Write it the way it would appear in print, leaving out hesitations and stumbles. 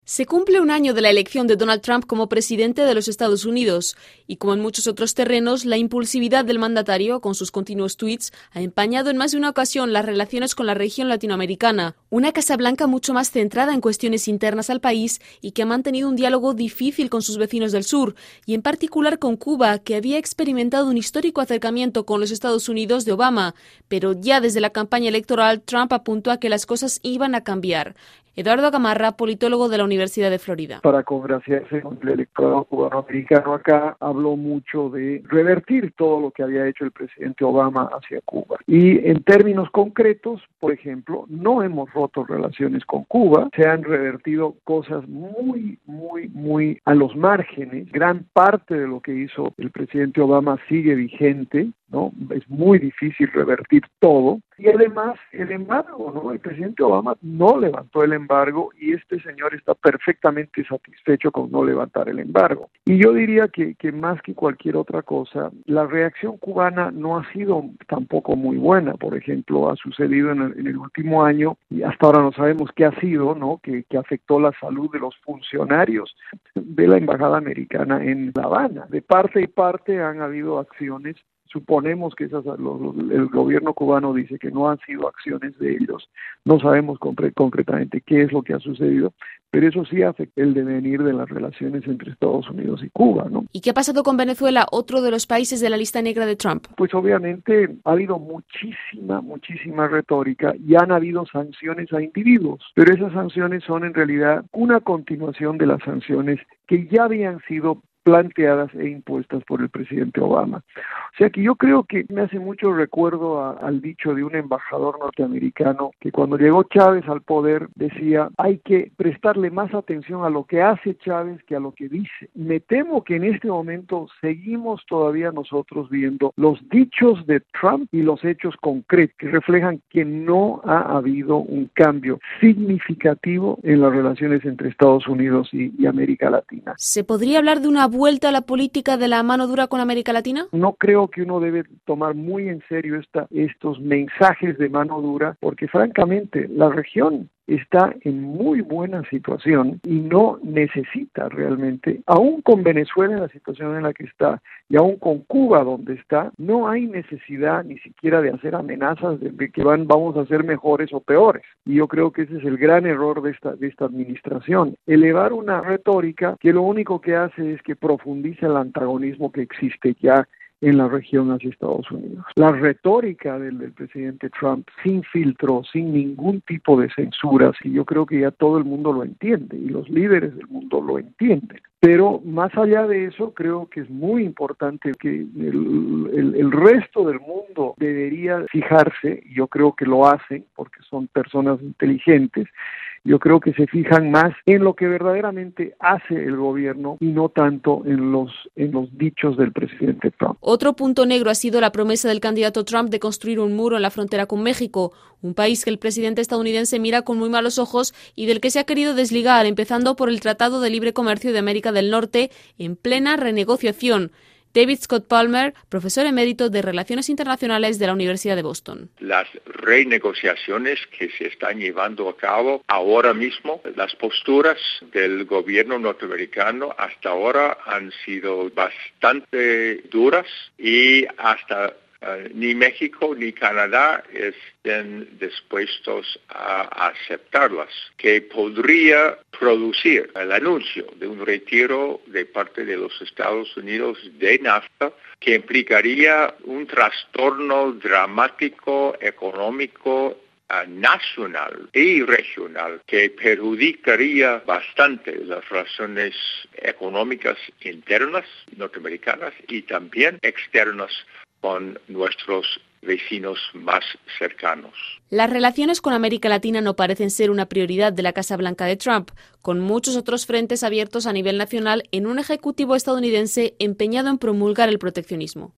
Se cumple un año de la elección de Donald Trump como presidente de los Estados Unidos y, como en muchos otros terrenos, la impulsividad del mandatario, con sus continuos tweets, ha empañado en más de una ocasión las relaciones con la región latinoamericana. Una Casa Blanca mucho más centrada en cuestiones internas al país y que ha mantenido un diálogo difícil con sus vecinos del sur, y en particular con Cuba, que había experimentado un histórico acercamiento con los Estados Unidos de Obama, pero ya desde la campaña electoral Trump apuntó a que las cosas iban a cambiar. Eduardo Gamarra, politólogo de la Universidad de Florida. Para congraciarse con el electorado cubano-americano acá, habló mucho de revertir todo lo que había hecho el presidente Obama hacia Cuba. Y en términos concretos, por ejemplo, no hemos roto relaciones con Cuba, se han revertido cosas muy a los márgenes. Gran parte de lo que hizo el presidente Obama sigue vigente, ¿no? Es muy difícil revertir todo. Y además, el embargo, ¿no? El presidente Obama no levantó el embargo y este señor está perfectamente satisfecho con no levantar el embargo. Y yo diría que más que cualquier otra cosa, la reacción cubana no ha sido tampoco muy buena. Por ejemplo, ha sucedido en el último año, y hasta ahora no sabemos qué ha sido, ¿no? Que afectó la salud de los funcionarios de la embajada americana en La Habana. De parte y parte han habido acciones. Suponemos que el gobierno cubano dice que no han sido acciones de ellos. No sabemos concretamente qué es lo que ha sucedido, pero eso sí afecta el devenir de las relaciones entre Estados Unidos y Cuba, ¿no? ¿Y qué ha pasado con Venezuela, otro de los países de la lista negra de Trump? Pues obviamente ha habido muchísima retórica y han habido sanciones a individuos, pero esas sanciones son en realidad una continuación de las sanciones que ya habían sido planteadas e impuestas por el presidente Obama. O sea que yo creo que me hace mucho recuerdo al dicho de un embajador norteamericano que cuando llegó Chávez al poder decía: hay que prestarle más atención a lo que hace Chávez que a lo que dice. Me temo que en este momento seguimos todavía nosotros viendo los dichos de Trump y los hechos concretos que reflejan que no ha habido un cambio significativo en las relaciones entre Estados Unidos y América Latina. ¿Se podría hablar de una vuelta a la política de la mano dura con América Latina? No creo que uno debe tomar muy en serio estos mensajes de mano dura, porque francamente la región está en muy buena situación y no necesita realmente, aún con Venezuela en la situación en la que está y aún con Cuba donde está, no hay necesidad ni siquiera de hacer amenazas de que vamos a ser mejores o peores. Y yo creo que ese es el gran error de esta administración, elevar una retórica que lo único que hace es que profundiza el antagonismo que existe ya en la región hacia Estados Unidos. La retórica del presidente Trump, sin filtro, sin ningún tipo de censuras, y yo creo que ya todo el mundo lo entiende, y los líderes del mundo lo entienden. Pero más allá de eso, creo que es muy importante que el resto del mundo debería fijarse, y yo creo que lo hacen, porque son personas inteligentes. Yo creo que se fijan más en lo que verdaderamente hace el gobierno y no tanto en los dichos del presidente Trump. Otro punto negro ha sido la promesa del candidato Trump de construir un muro en la frontera con México, un país que el presidente estadounidense mira con muy malos ojos y del que se ha querido desligar, empezando por el Tratado de Libre Comercio de América del Norte, en plena renegociación. David Scott Palmer, profesor emérito de Relaciones Internacionales de la Universidad de Boston. Las renegociaciones que se están llevando a cabo ahora mismo, las posturas del gobierno norteamericano hasta ahora han sido bastante duras y hasta ni México ni Canadá estén dispuestos a aceptarlas, que podría producir el anuncio de un retiro de parte de los Estados Unidos de NAFTA, que implicaría un trastorno dramático económico nacional y regional que perjudicaría bastante las relaciones económicas internas norteamericanas y también externas con nuestros vecinos más cercanos. Las relaciones con América Latina no parecen ser una prioridad de la Casa Blanca de Trump, con muchos otros frentes abiertos a nivel nacional en un ejecutivo estadounidense empeñado en promulgar el proteccionismo.